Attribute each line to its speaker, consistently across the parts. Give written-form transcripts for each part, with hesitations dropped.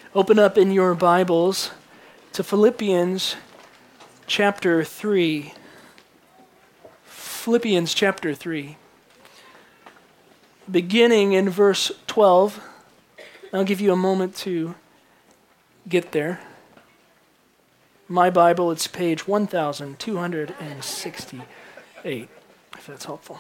Speaker 1: Open up in your Bibles to Philippians chapter 3. Philippians chapter 3. Beginning in verse 12. I'll give you a moment to get there. My Bible, it's page 1268, if that's helpful.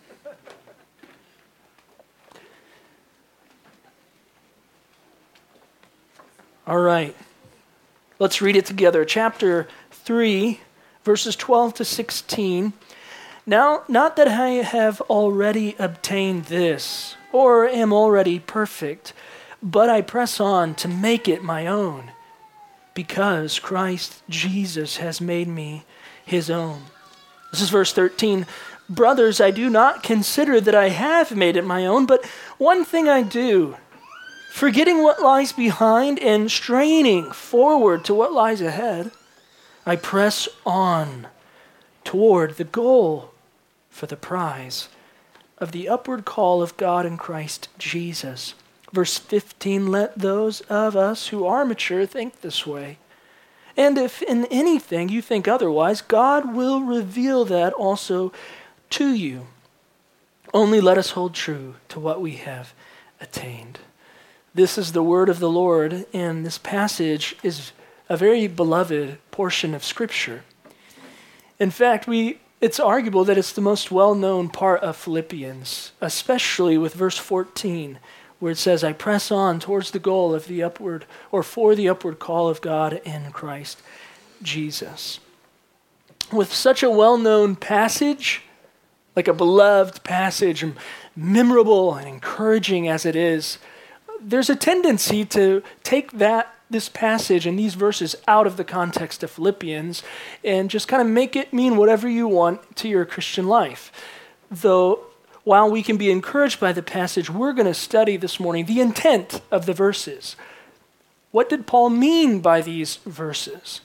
Speaker 1: All right, let's read it together. Chapter 3, verses 12 to 16. Now, not that I have already obtained this, or am already perfect, but I press on to make it my own, because Christ Jesus has made me his own. This is verse 13. Brothers, I do not consider that I have made it my own, but one thing I do, forgetting what lies behind and straining forward to what lies ahead, I press on toward the goal for the prize of the upward call of God in Christ Jesus. Verse 15, let those of us who are mature think this way. And if in anything you think otherwise, God will reveal that also to you. Only let us hold true to what we have attained. This is the word of the Lord, and this passage is a very beloved portion of Scripture. In fact, it's arguable that it's the most well-known part of Philippians, especially with verse 14, where it says, I press on towards the goal of the upward, or for the upward call of God in Christ Jesus. With such a well-known passage, like a beloved passage, memorable and encouraging as it is, there's a tendency to take this passage and these verses out of the context of Philippians and just kind of make it mean whatever you want to your Christian life. Though, while we can be encouraged by the passage, we're going to study this morning the intent of the verses. What did Paul mean by these verses?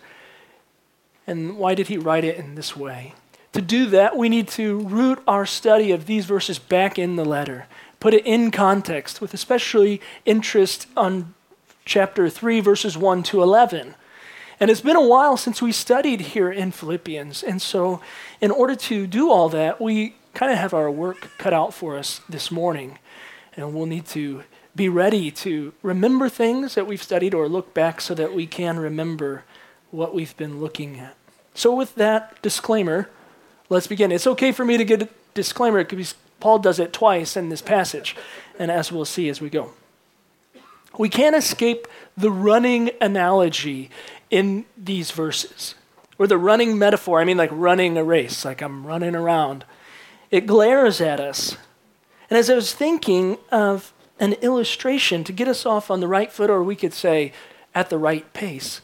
Speaker 1: And why did he write it in this way? To do that, we need to root our study of these verses back in the letter. Put it in context, with especially interest on chapter 3, verses 1 to 11. And it's been a while since we studied here in Philippians. And so in order to do all that, we kind of have our work cut out for us this morning. And we'll need to be ready to remember things that we've studied or look back so that we can remember what we've been looking at. So with that disclaimer, let's begin. It's okay for me to get a disclaimer because Paul does it twice in this passage, and as we'll see as we go. We can't escape the running analogy in these verses, or the running metaphor. I mean, like running a race, like I'm running around. It glares at us. And as I was thinking of an illustration to get us off on the right foot, or we could say at the right pace,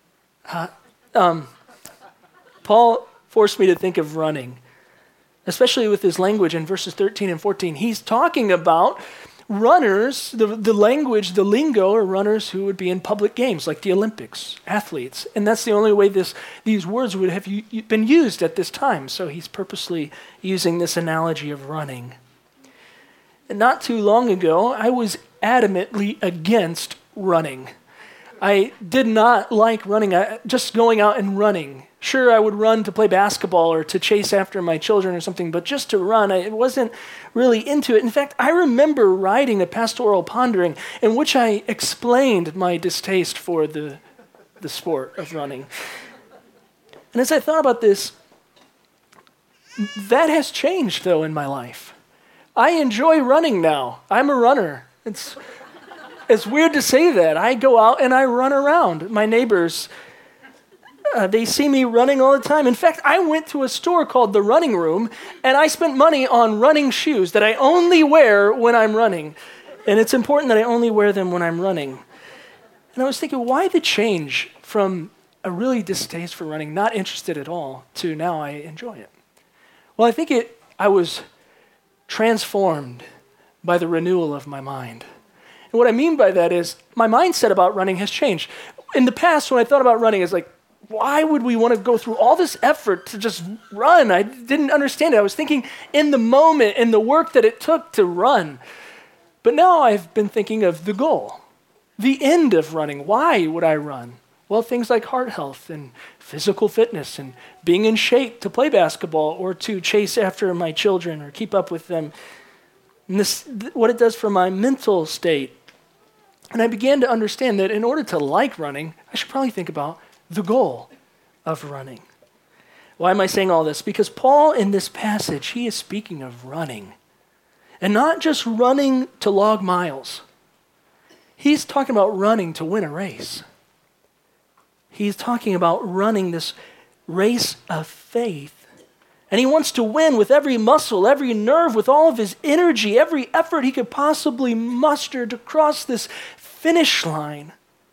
Speaker 1: Paul forced me to think of running, especially with his language in verses 13 and 14. He's talking about runners, the language, the lingo, are runners who would be in public games like the Olympics, athletes. And that's the only way these words would have been used at this time. So he's purposely using this analogy of running. And not too long ago, I was adamantly against running. I did not like running, just going out and running. Sure, I would run to play basketball or to chase after my children or something, but just to run, I wasn't really into it. In fact, I remember writing a pastoral pondering in which I explained my distaste for the sport of running. And as I thought about this, that has changed, though, in my life. I enjoy running now. I'm a runner. It's weird to say that. I go out and I run around. My neighbors, they see me running all the time. In fact, I went to a store called The Running Room, and I spent money on running shoes that I only wear when I'm running. And it's important that I only wear them when I'm running. And I was thinking, why the change from a really distaste for running, not interested at all, to now I enjoy it? Well, I think I was transformed by the renewal of my mind. And what I mean by that is my mindset about running has changed. In the past, when I thought about running, it's like, why would we want to go through all this effort to just run? I didn't understand it. I was thinking in the moment, in the work that it took to run. But now I've been thinking of the goal. the end of running. Why would I run? Well, things like heart health and physical fitness and being in shape to play basketball or to chase after my children or keep up with them. And this, what it does for my mental state. And I began to understand that in order to like running, I should probably think about the goal of running. Why am I saying all this? Because Paul in this passage, he is speaking of running. And not just running to log miles. He's talking about running to win a race. He's talking about running this race of faith. And he wants to win with every muscle, every nerve, with all of his energy, every effort he could possibly muster to cross this finish line.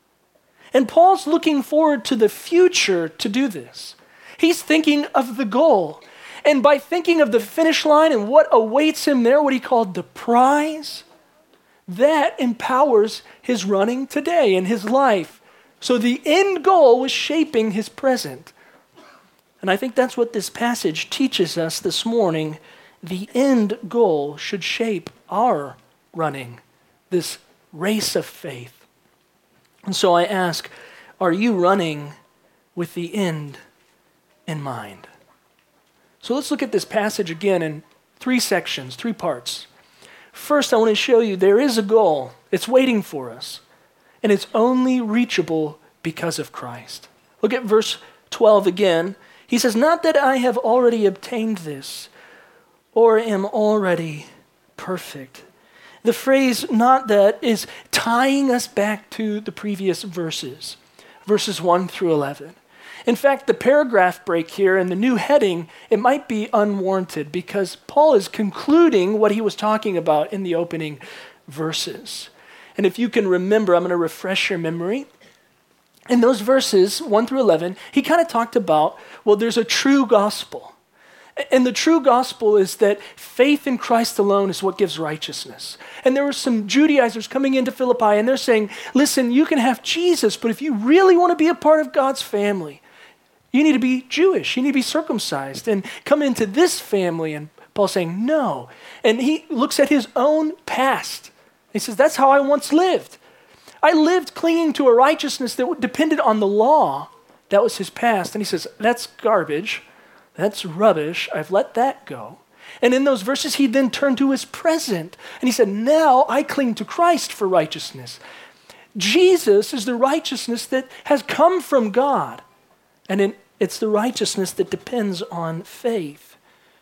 Speaker 1: And Paul's looking forward to the future to do this. He's thinking of the goal. And by thinking of the finish line and what awaits him there, what he called the prize, that empowers his running today in his life. So the end goal was shaping his present. And I think that's what this passage teaches us this morning. The end goal should shape our running, this race of faith. And so I ask, are you running with the end in mind? So let's look at this passage again in 3 sections, 3 parts. First, I want to show you there is a goal. It's waiting for us. And it's only reachable because of Christ. Look at verse 12 again. He says, not that I have already obtained this or am already perfect. The phrase not that is tying us back to the previous verses 1 through 11. In fact, the paragraph break here and the new heading, it might be unwarranted because Paul is concluding what he was talking about in the opening verses. And if you can remember, I'm going to refresh your memory. In those verses, 1 through 11, he kind of talked about, well, there's a true gospel. And the true gospel is that faith in Christ alone is what gives righteousness. And there were some Judaizers coming into Philippi and they're saying, listen, you can have Jesus, but if you really want to be a part of God's family, you need to be Jewish. You need to be circumcised and come into this family. And Paul's saying, no. And he looks at his own past. He says, that's how I once lived. I lived clinging to a righteousness that depended on the law. That was his past. And he says, that's garbage. That's rubbish. I've let that go. And in those verses, he then turned to his present. And he said, now I cling to Christ for righteousness. Jesus is the righteousness that has come from God. And it's the righteousness that depends on faith.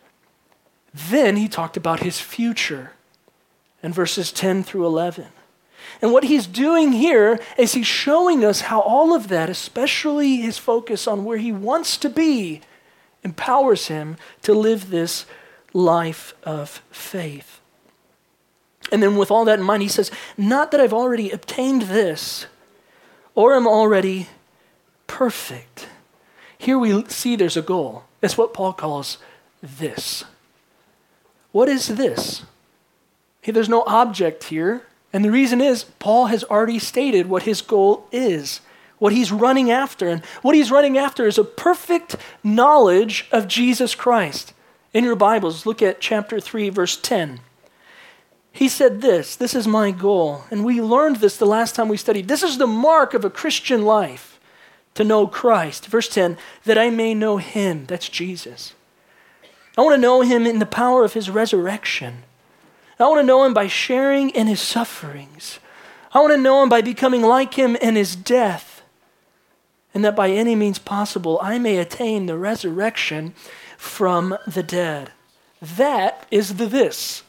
Speaker 1: Then he talked about his future in verses 10 through 11. And what he's doing here is he's showing us how all of that, especially his focus on where he wants to be, empowers him to live this life of faith. And then with all that in mind, he says, not that I've already obtained this or am already perfect. Here we see there's a goal. That's what Paul calls this. What is this? Hey, there's no object here. And the reason is Paul has already stated what his goal is, what he's running after. And what he's running after is a perfect knowledge of Jesus Christ. In your Bibles, look at chapter 3, verse 10. He said this is my goal. And we learned this the last time we studied. This is the mark of a Christian life, to know Christ. Verse 10, that I may know him. That's Jesus. I want to know him in the power of his resurrection. I want to know him by sharing in his sufferings. I want to know him by becoming like him in his death. And that by any means possible, I may attain the resurrection from the dead. That is the this.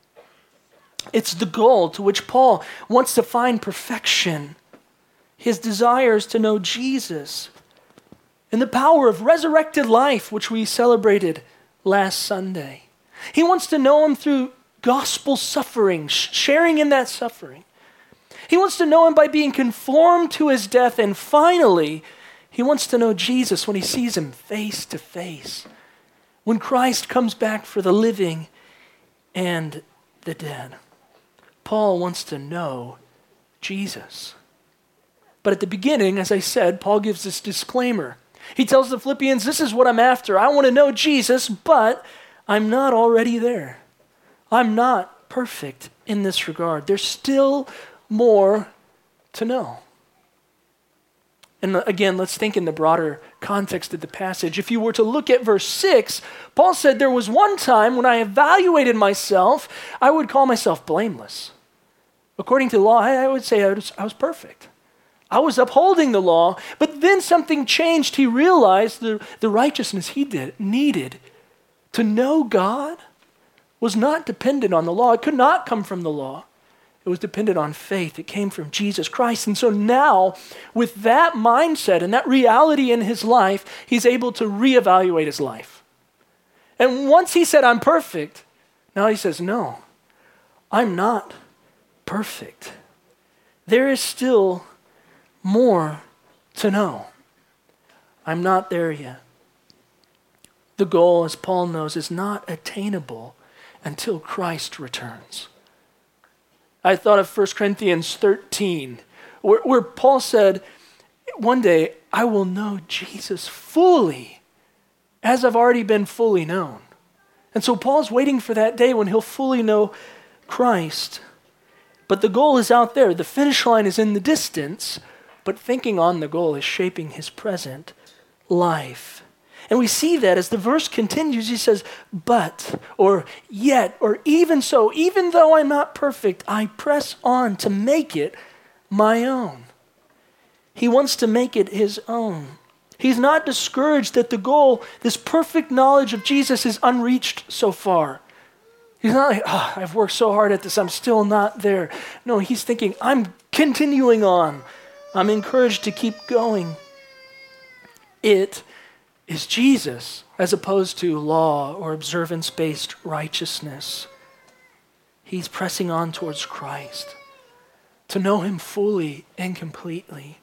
Speaker 1: It's the goal to which Paul wants to find perfection. His desire is to know Jesus and the power of resurrected life, which we celebrated last Sunday. He wants to know him through gospel suffering, sharing in that suffering. He wants to know him by being conformed to his death. And finally, he wants to know Jesus when he sees him face to face. When Christ comes back for the living and the dead. Paul wants to know Jesus. But at the beginning, as I said, Paul gives this disclaimer. He tells the Philippians, this is what I'm after. I want to know Jesus, but I'm not already there. I'm not perfect in this regard. There's still more to know. And again, let's think in the broader context of the passage. If you were to look at verse 6, Paul said, there was one time when I evaluated myself, I would call myself blameless. According to the law, I would say I was perfect. I was upholding the law, but then something changed. He realized the righteousness he needed to know God was not dependent on the law. It could not come from the law. It was dependent on faith. It came from Jesus Christ. And so now, with that mindset and that reality in his life, he's able to reevaluate his life. And once he said, I'm perfect, now he says, no, I'm not perfect. There is still more to know. I'm not there yet. The goal, as Paul knows, is not attainable until Christ returns. I thought of 1 Corinthians 13, where Paul said, one day I will know Jesus fully as I've already been fully known. And so Paul's waiting for that day when he'll fully know Christ. But the goal is out there. The finish line is in the distance, but thinking on the goal is shaping his present life. And we see that as the verse continues, he says, but, or yet, or even so, even though I'm not perfect, I press on to make it my own. He wants to make it his own. He's not discouraged that the goal, this perfect knowledge of Jesus, is unreached so far. He's not like, I've worked so hard at this, I'm still not there. No, he's thinking, I'm continuing on. I'm encouraged to keep going. It is Jesus as opposed to law or observance-based righteousness. He's pressing on towards Christ to know him fully and completely.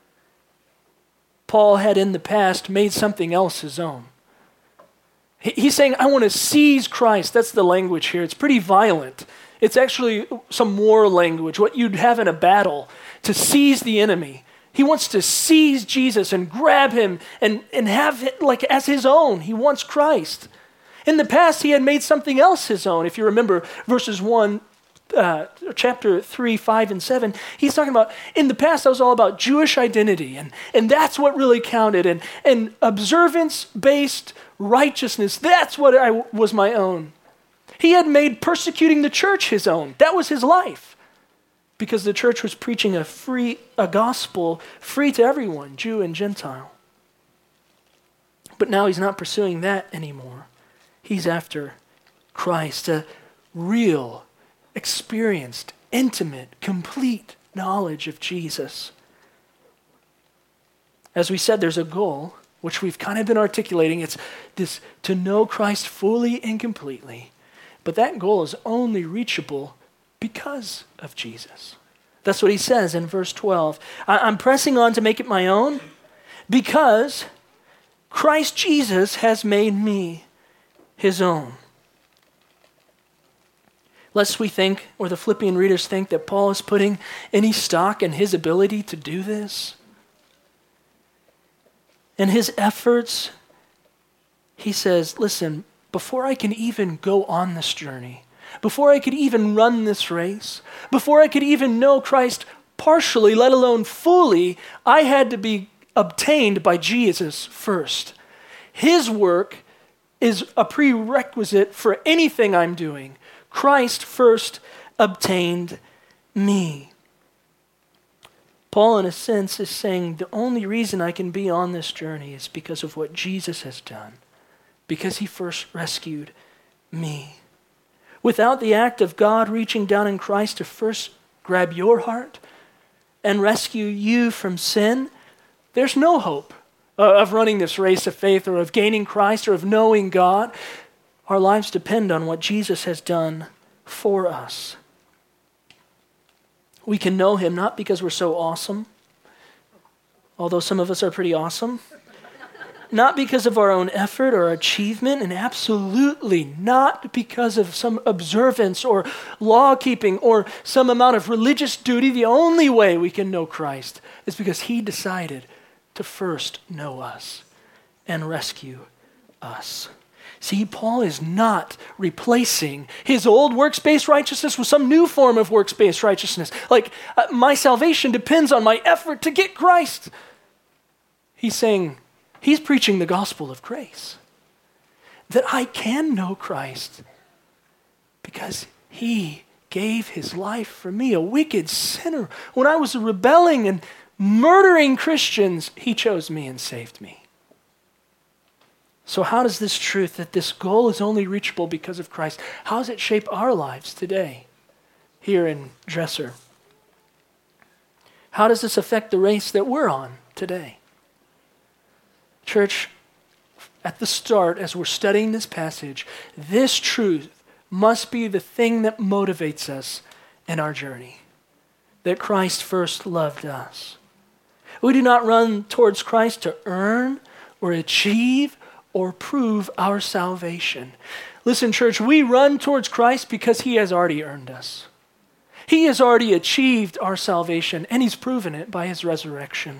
Speaker 1: Paul had in the past made something else his own. He's saying, I want to seize Christ. That's the language here. It's pretty violent. It's actually some war language, what you'd have in a battle, to seize the enemy. He wants to seize Jesus and grab him and have it like as his own. He wants Christ. In the past, he had made something else his own. If you remember verses 1, chapter 3, 5, and 7, he's talking about, in the past, I was all about Jewish identity, and that's what really counted, and observance-based righteousness, that's what was my own. He had made persecuting the church his own. That was his life. Because the church was preaching a gospel free to everyone, Jew and Gentile. But now he's not pursuing that anymore. He's after Christ, a real, experienced, intimate, complete knowledge of Jesus. As we said, there's a goal, which we've kind of been articulating. It's this, to know Christ fully and completely. But that goal is only reachable because of Jesus. That's what he says in verse 12. I'm pressing on to make it my own because Christ Jesus has made me his own. Lest we think, or the Philippian readers think, that Paul is putting any stock in his ability to do this. In his efforts, he says, listen, before I can even go on this journey, before I could even run this race, before I could even know Christ partially, let alone fully, I had to be obtained by Jesus first. His work is a prerequisite for anything I'm doing. Christ first obtained me. Paul, in a sense, is saying the only reason I can be on this journey is because of what Jesus has done, because he first rescued me. Without the act of God reaching down in Christ to first grab your heart and rescue you from sin, there's no hope of running this race of faith or of gaining Christ or of knowing God. Our lives depend on what Jesus has done for us. We can know him not because we're so awesome, although some of us are pretty awesome, not because of our own effort or achievement, and absolutely not because of some observance or law-keeping or some amount of religious duty. The only way we can know Christ is because he decided to first know us and rescue us. See, Paul is not replacing his old works-based righteousness with some new form of works-based righteousness. Like, my salvation depends on my effort to get Christ. He's saying, he's preaching the gospel of grace. That I can know Christ because he gave his life for me, a wicked sinner. When I was rebelling and murdering Christians, he chose me and saved me. So how does this truth that this goal is only reachable because of Christ, how does it shape our lives today here in Dresser? How does this affect the race that we're on today? Church, at the start, as we're studying this passage, this truth must be the thing that motivates us in our journey, that Christ first loved us. We do not run towards Christ to earn or achieve or prove our salvation. Listen, church, we run towards Christ because he has already earned us. He has already achieved our salvation, and he's proven it by his resurrection.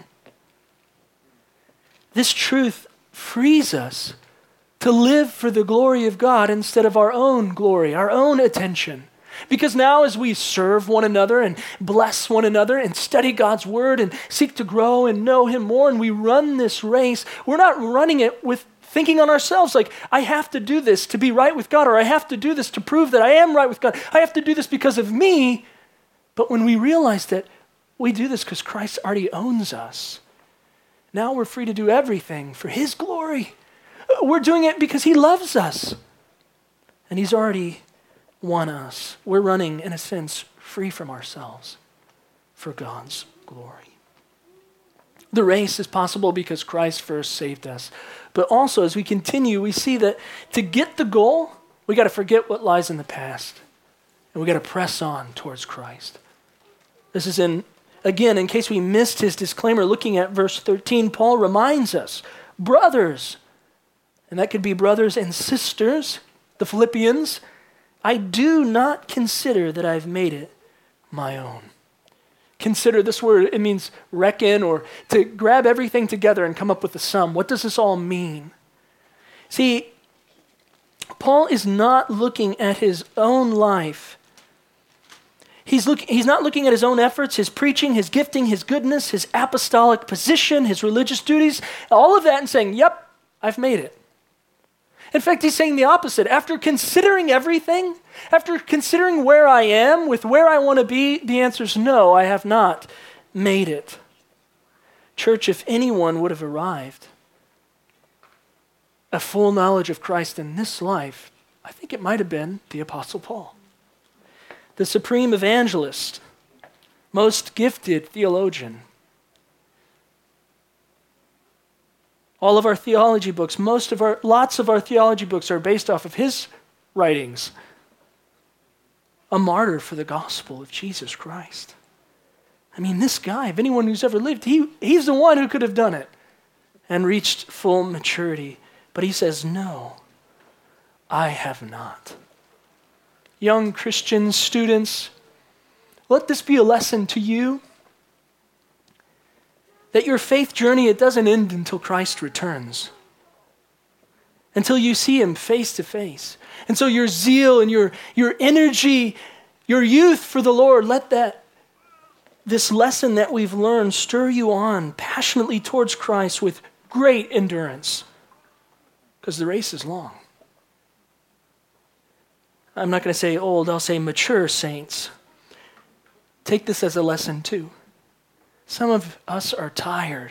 Speaker 1: This truth frees us to live for the glory of God instead of our own glory, our own attention. Because now as we serve one another and bless one another and study God's word and seek to grow and know him more, and we run this race, we're not running it with thinking on ourselves like, I have to do this to be right with God, or I have to do this to prove that I am right with God. I have to do this because of me. But when we realize that we do this because Christ already owns us, now we're free to do everything for his glory. We're doing it because he loves us. And he's already won us. We're running, in a sense, free from ourselves for God's glory. The race is possible because Christ first saved us. But also, as we continue, we see that to get the goal, we got to forget what lies in the past. And we got to press on towards Christ. This is again, in case we missed his disclaimer, looking at verse 13, Paul reminds us, brothers, and that could be brothers and sisters, the Philippians, I do not consider that I've made it my own. Consider, this word, it means reckon or to grab everything together and come up with a sum. What does this all mean? See, Paul is not looking at his own life. He's not looking at his own efforts, his preaching, his gifting, his goodness, his apostolic position, his religious duties, all of that, and saying, yep, I've made it. In fact, he's saying the opposite. After considering everything, after considering where I am with where I want to be, the answer is no, I have not made it. Church, if anyone would have arrived a full knowledge of Christ in this life, I think it might have been the Apostle Paul, the supreme evangelist, most gifted theologian. All of our theology books, lots of our theology books are based off of his writings. A martyr for the gospel of Jesus Christ. I mean, this guy, if anyone who's ever lived, he's the one who could have done it and reached full maturity. But he says, no, I have not. Young Christians, students, let this be a lesson to you that your faith journey, it doesn't end until Christ returns, until you see him face to face. And so your zeal and your energy, your youth for the Lord, let this lesson that we've learned stir you on passionately towards Christ with great endurance, because the race is long. I'm not going to say old, I'll say mature saints. Take this as a lesson too. Some of us are tired,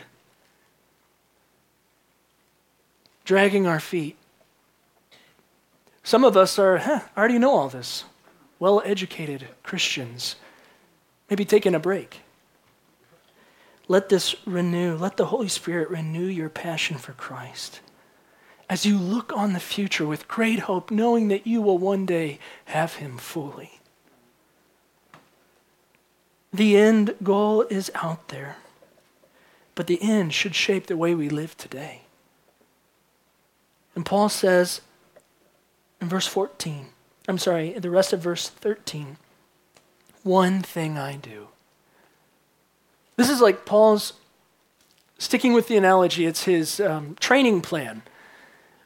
Speaker 1: dragging our feet. Some of us are, I already know all this. Well-educated Christians, maybe taking a break. Let the Holy Spirit renew your passion for Christ as you look on the future with great hope, knowing that you will one day have him fully. The end goal is out there, but the end should shape the way we live today. And Paul says in the rest of verse 13, one thing I do. This is like Paul's, sticking with the analogy, it's his training plan.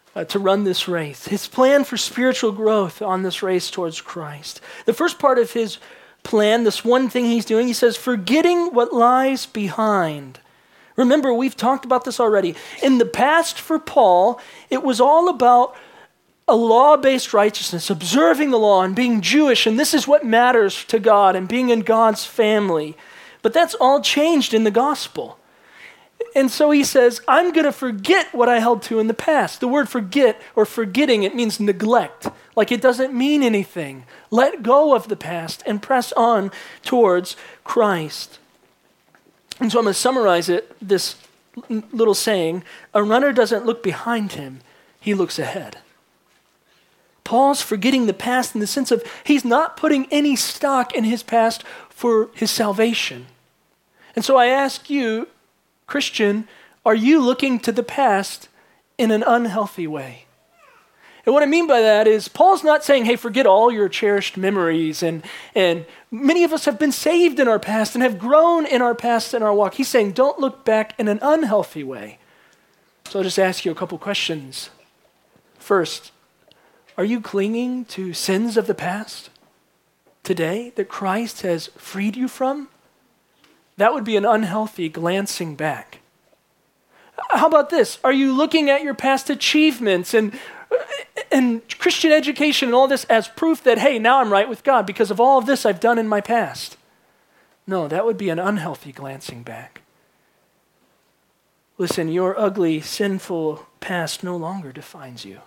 Speaker 1: to run this race, his plan for spiritual growth on this race towards Christ. The first part of his plan, this one thing he's doing, he says, forgetting what lies behind. Remember, we've talked about this already. In the past for Paul, it was all about a law-based righteousness, observing the law and being Jewish, and this is what matters to God and being in God's family. But that's all changed in the gospel. And so he says, I'm going to forget what I held to in the past. The word forget or forgetting, it means neglect. Like it doesn't mean anything. Let go of the past and press on towards Christ. And so I'm going to summarize it, this little saying, a runner doesn't look behind him, he looks ahead. Paul's forgetting the past in the sense of he's not putting any stock in his past for his salvation. And so I ask you, Christian, are you looking to the past in an unhealthy way? And what I mean by that is Paul's not saying, hey, forget all your cherished memories. And many of us have been saved in our past and have grown in our past in our walk. He's saying, don't look back in an unhealthy way. So I'll just ask you a couple questions. First, are you clinging to sins of the past today that Christ has freed you from? That would be an unhealthy glancing back. How about this? Are you looking at your past achievements and Christian education and all this as proof that, hey, now I'm right with God because of all of this I've done in my past? No, that would be an unhealthy glancing back. Listen, your ugly, sinful past no longer defines you.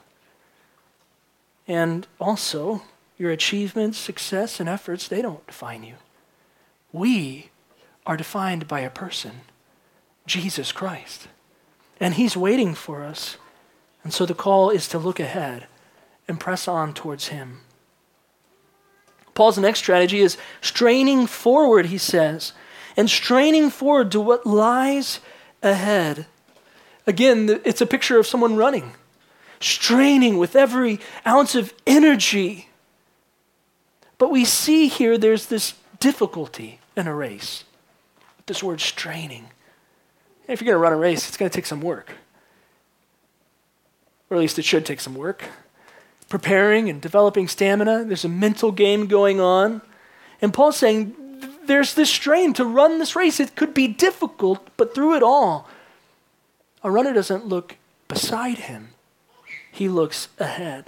Speaker 1: And also, your achievements, success, and efforts, they don't define you. We are defined by a person, Jesus Christ. And he's waiting for us. And so the call is to look ahead and press on towards him. Paul's next strategy is straining forward, he says, and straining forward to what lies ahead. Again, it's a picture of someone running, straining with every ounce of energy. But we see here there's this difficulty in a race. This word straining. If you're going to run a race, it's going to take some work. Or at least it should take some work. Preparing and developing stamina. There's a mental game going on. And Paul's saying there's this strain to run this race. It could be difficult, but through it all, a runner doesn't look beside him. He looks ahead.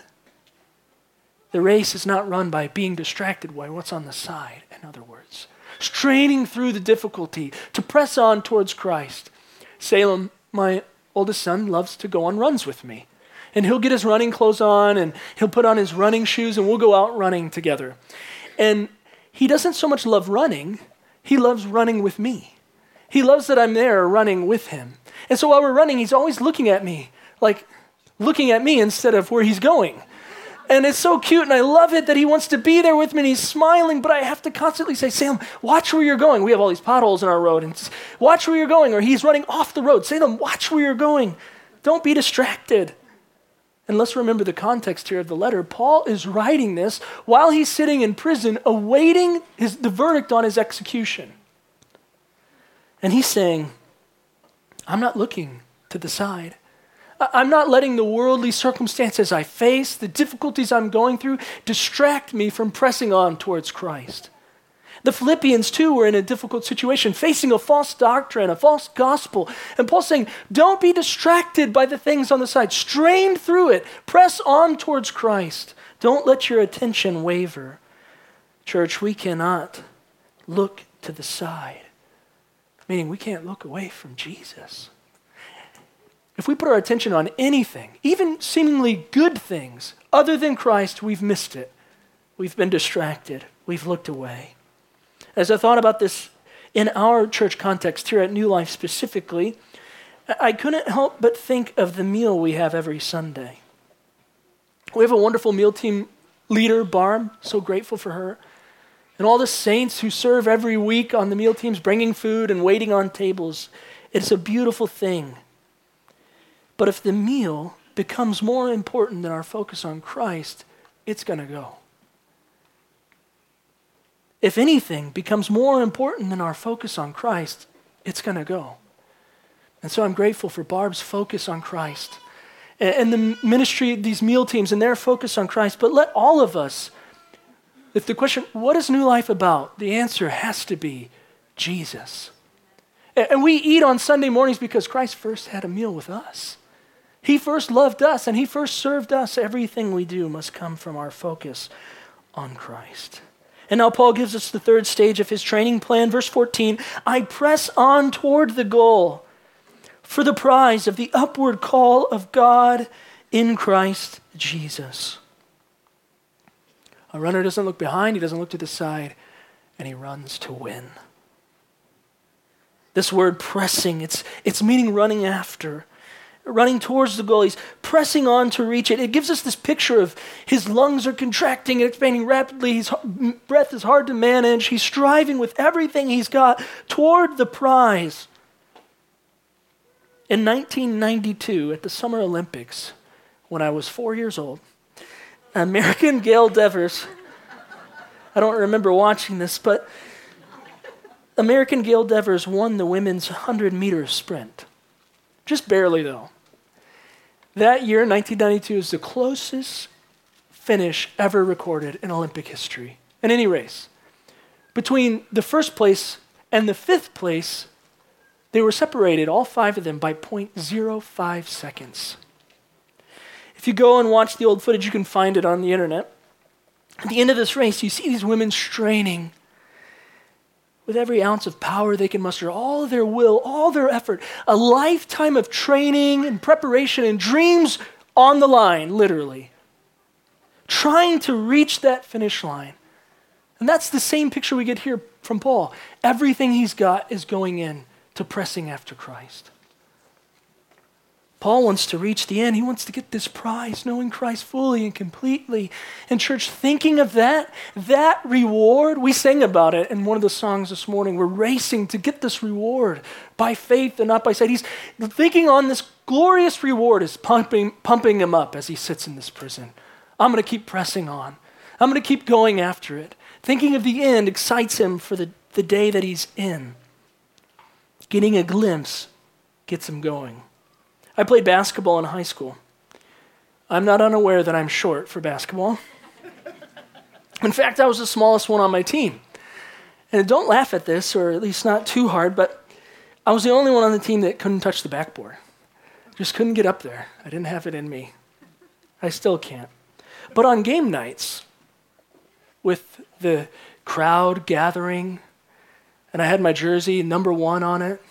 Speaker 1: The race is not run by being distracted by what's on the side, in other words. Straining through the difficulty to press on towards Christ. Salem, my oldest son, loves to go on runs with me. And he'll get his running clothes on and he'll put on his running shoes and we'll go out running together. And he doesn't so much love running, he loves running with me. He loves that I'm there running with him. And so while we're running, he's always looking at me, like looking at me instead of where he's going. And it's so cute, and I love it that he wants to be there with me, and he's smiling, but I have to constantly say, Sam, watch where you're going. We have all these potholes in our road, and watch where you're going, or he's running off the road. Salem, watch where you're going. Don't be distracted. And let's remember the context here of the letter. Paul is writing this while he's sitting in prison, awaiting the verdict on his execution. And he's saying, I'm not looking to the side. I'm not letting the worldly circumstances I face, the difficulties I'm going through, distract me from pressing on towards Christ. The Philippians too were in a difficult situation, facing a false doctrine, a false gospel. And Paul's saying, don't be distracted by the things on the side. Strain through it. Press on towards Christ. Don't let your attention waver. Church, we cannot look to the side, meaning we can't look away from Jesus. If we put our attention on anything, even seemingly good things, other than Christ, we've missed it. We've been distracted. We've looked away. As I thought about this in our church context here at New Life specifically, I couldn't help but think of the meal we have every Sunday. We have a wonderful meal team leader, Barb, so grateful for her. And all the saints who serve every week on the meal teams, bringing food and waiting on tables. It's a beautiful thing. But if the meal becomes more important than our focus on Christ, it's going to go. If anything becomes more important than our focus on Christ, it's going to go. And so I'm grateful for Barb's focus on Christ and the ministry, these meal teams, and their focus on Christ. But let all of us, if the question, what is New Life about? The answer has to be Jesus. And we eat on Sunday mornings because Christ first had a meal with us. He first loved us, and he first served us. Everything we do must come from our focus on Christ. And now Paul gives us the third stage of his training plan. Verse 14, I press on toward the goal for the prize of the upward call of God in Christ Jesus. A runner doesn't look behind, he doesn't look to the side, and he runs to win. This word pressing, it's meaning running after, running towards the goal. He's pressing on to reach it. It gives us this picture of his lungs are contracting and expanding rapidly. His breath is hard to manage. He's striving with everything he's got toward the prize. In 1992, at the Summer Olympics, when I was 4 years old, American Gail Devers, I don't remember watching this, but American Gail Devers won the women's 100-meter sprint. Just barely, though. That year, 1992, is the closest finish ever recorded in Olympic history, in any race. Between the first place and the fifth place, they were separated, all five of them, by 0.05 seconds. If you go and watch the old footage, you can find it on the internet. At the end of this race, you see these women straining with every ounce of power they can muster, all their will, all their effort, a lifetime of training and preparation and dreams on the line, literally, trying to reach that finish line. And that's the same picture we get here from Paul. Everything he's got is going in to pressing after Christ. Paul wants to reach the end. He wants to get this prize, knowing Christ fully and completely. And church, thinking of that reward, we sang about it in one of the songs this morning. We're racing to get this reward by faith and not by sight. He's thinking on this glorious reward is pumping him up as he sits in this prison. I'm going to keep pressing on. I'm going to keep going after it. Thinking of the end excites him for the day that he's in. Getting a glimpse gets him going. I played basketball in high school. I'm not unaware that I'm short for basketball. In fact, I was the smallest one on my team. And don't laugh at this, or at least not too hard, but I was the only one on the team that couldn't touch the backboard. Just couldn't get up there. I didn't have it in me. I still can't. But on game nights, with the crowd gathering, and I had my jersey, number 1 on it,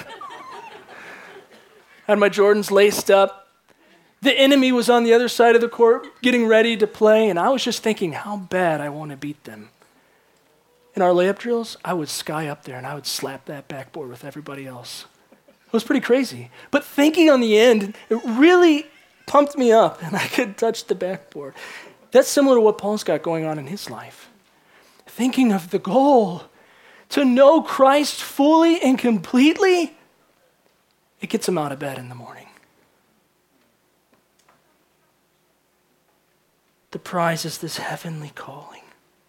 Speaker 1: had my Jordans laced up. The enemy was on the other side of the court getting ready to play, and I was just thinking how bad I want to beat them. In our layup drills, I would sky up there and I would slap that backboard with everybody else. It was pretty crazy. But thinking on the end, it really pumped me up and I could touch the backboard. That's similar to what Paul's got going on in his life. Thinking of the goal, to know Christ fully and completely, it gets him out of bed in the morning. The prize is this heavenly calling.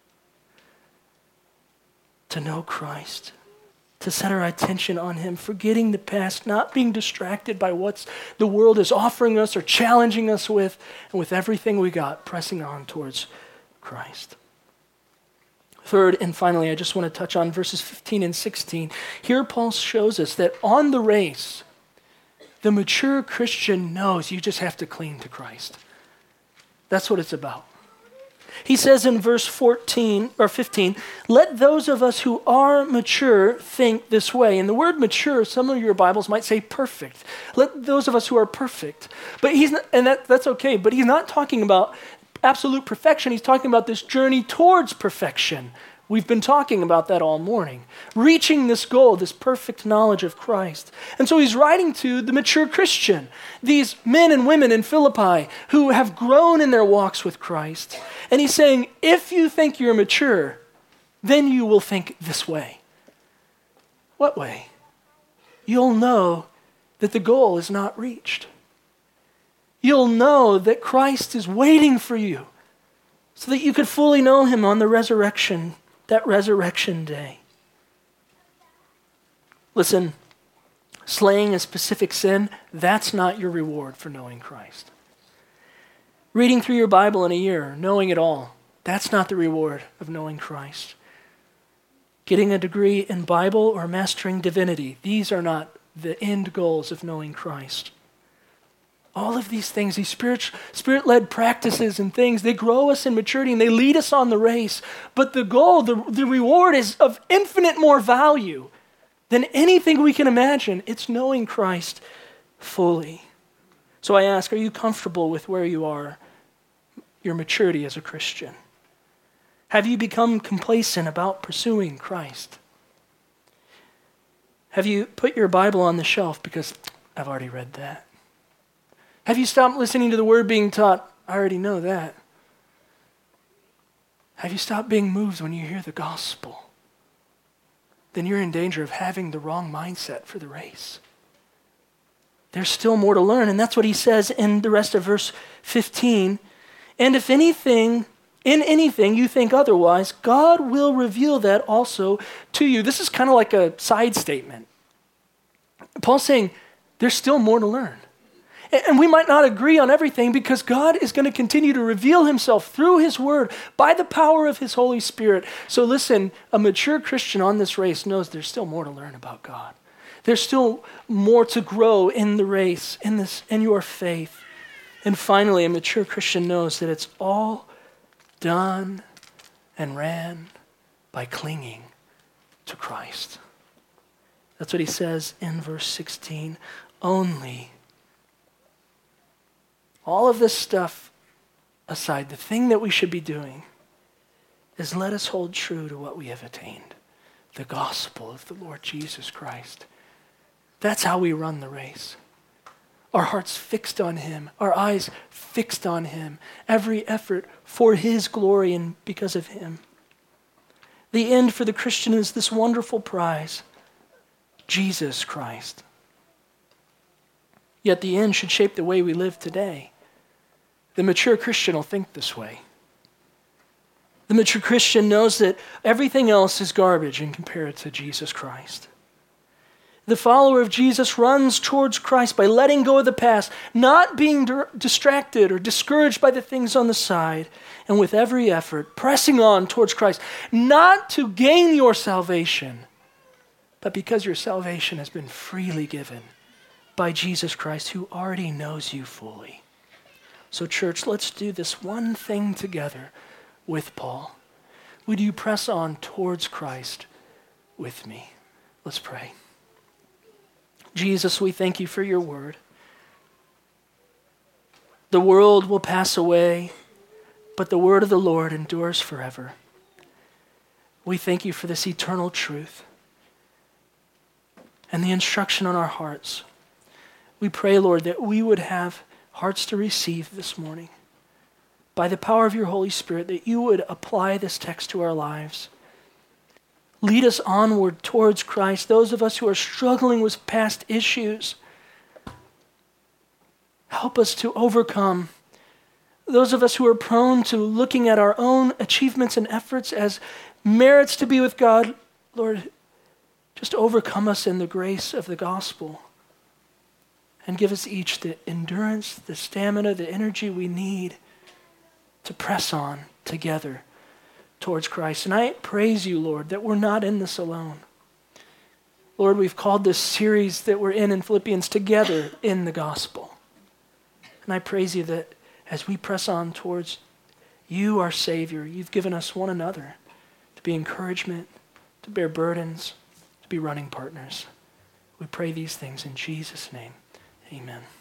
Speaker 1: To know Christ, to set our attention on him, forgetting the past, not being distracted by what the world is offering us or challenging us with, and with everything we got, pressing on towards Christ. Third, and finally, I just want to touch on verses 15 and 16. Here Paul shows us that on the race, the mature Christian knows you just have to cling to Christ. That's what it's about. He says in verse 14 or 15, let those of us who are mature think this way. And the word mature, some of your Bibles might say perfect. Let those of us who are perfect. But he's not, and that's okay, but he's not talking about absolute perfection. He's talking about this journey towards perfection. We've been talking about that all morning. Reaching this goal, this perfect knowledge of Christ. And so he's writing to the mature Christian, these men and women in Philippi who have grown in their walks with Christ. And he's saying, if you think you're mature, then you will think this way. What way? You'll know that the goal is not reached. You'll know that Christ is waiting for you so that you could fully know him on the resurrection, that resurrection day. Listen, slaying a specific sin, that's not your reward for knowing Christ. Reading through your Bible in a year, knowing it all, that's not the reward of knowing Christ. Getting a degree in Bible or mastering divinity, these are not the end goals of knowing Christ. All of these things, these spirit-led practices and things, they grow us in maturity and they lead us on the race. But the goal, the reward is of infinite more value than anything we can imagine. It's knowing Christ fully. So I ask, are you comfortable with where you are, your maturity as a Christian? Have you become complacent about pursuing Christ? Have you put your Bible on the shelf because I've already read that? Have you stopped listening to the word being taught? I already know that. Have you stopped being moved when you hear the gospel? Then you're in danger of having the wrong mindset for the race. There's still more to learn, and that's what he says in the rest of verse 15. And if in anything you think otherwise, God will reveal that also to you. This is kind of like a side statement. Paul's saying there's still more to learn. And we might not agree on everything because God is going to continue to reveal himself through his word by the power of his Holy Spirit. So listen, a mature Christian on this race knows there's still more to learn about God. There's still more to grow in the race, in your faith. And finally, a mature Christian knows that it's all done and ran by clinging to Christ. That's what he says in verse 16. Only. All of this stuff aside, the thing that we should be doing is let us hold true to what we have attained, the gospel of the Lord Jesus Christ. That's how we run the race. Our hearts fixed on him, our eyes fixed on him, every effort for his glory and because of him. The end for the Christian is this wonderful prize, Jesus Christ. Yet the end should shape the way we live today. The mature Christian will think this way. The mature Christian knows that everything else is garbage in compared to Jesus Christ. The follower of Jesus runs towards Christ by letting go of the past, not being distracted or discouraged by the things on the side, and with every effort, pressing on towards Christ, not to gain your salvation, but because your salvation has been freely given by Jesus Christ, who already knows you fully. So church, let's do this one thing together with Paul. Would you press on towards Christ with me? Let's pray. Jesus, we thank you for your word. The world will pass away, but the word of the Lord endures forever. We thank you for this eternal truth and the instruction on our hearts. We pray, Lord, that we would have hearts to receive this morning. By the power of your Holy Spirit, that you would apply this text to our lives. Lead us onward towards Christ, those of us who are struggling with past issues. Help us to overcome. Those of us who are prone to looking at our own achievements and efforts as merits to be with God, Lord, just overcome us in the grace of the gospel. And give us each the endurance, the stamina, the energy we need to press on together towards Christ. And I praise you, Lord, that we're not in this alone. Lord, we've called this series that we're in Philippians Together in the Gospel. And I praise you that as we press on towards you, our Savior, you've given us one another to be encouragement, to bear burdens, to be running partners. We pray these things in Jesus' name. Amen.